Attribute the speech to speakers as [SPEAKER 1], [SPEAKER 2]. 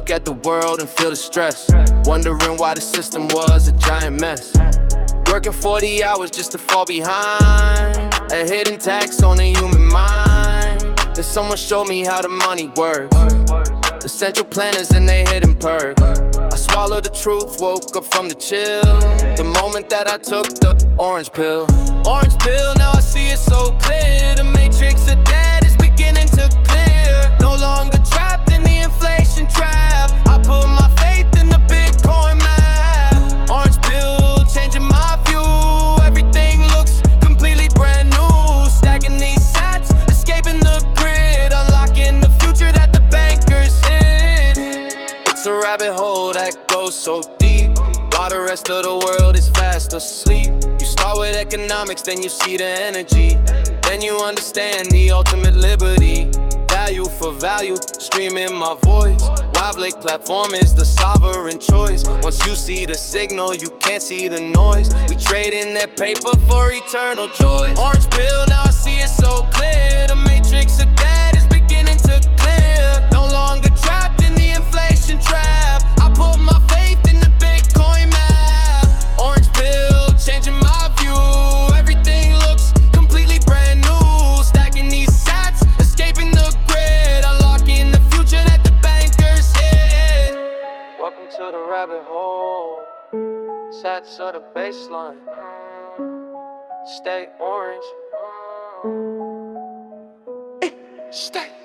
[SPEAKER 1] look at the world and feel the stress, wondering why the system was a giant mess. Working 40 hours just to fall behind, a hidden tax on the human mind. Then someone showed me how the money works, the central planners and they hidden perks. I swallowed the truth, woke up from the chill, the moment that I took the orange pill. Orange pill, now I see it so clear. The matrix of dead is beginning to clear. No longer trapped in the inflation trap. I put my faith in the Bitcoin math. Orange pill, changing my view. Everything looks completely brand new. Stacking these sats, escaping the grid, unlocking the future that the bankers hid. It's a rabbit hole that goes so deep, while the rest of the world is fast asleep. You start with economics, then you see the energy, then you understand the ultimate liberty. Value for value, streaming my voice. Wild Lake platform is the sovereign choice. Once you see the signal, you can't see the noise. We trade in that paper for eternal joy. Orange pill, now I see it so clear. The matrix of dead is beginning to clear. No longer trapped in the inflation trap. I put my faith in the Bitcoin math. Orange pill, changing my view. Everything looks completely brand new. Stacking these sats, escaping the grid, unlocking the future that the bankers hid. Welcome to the rabbit hole. Sats are the baseline. Stay orange. Stay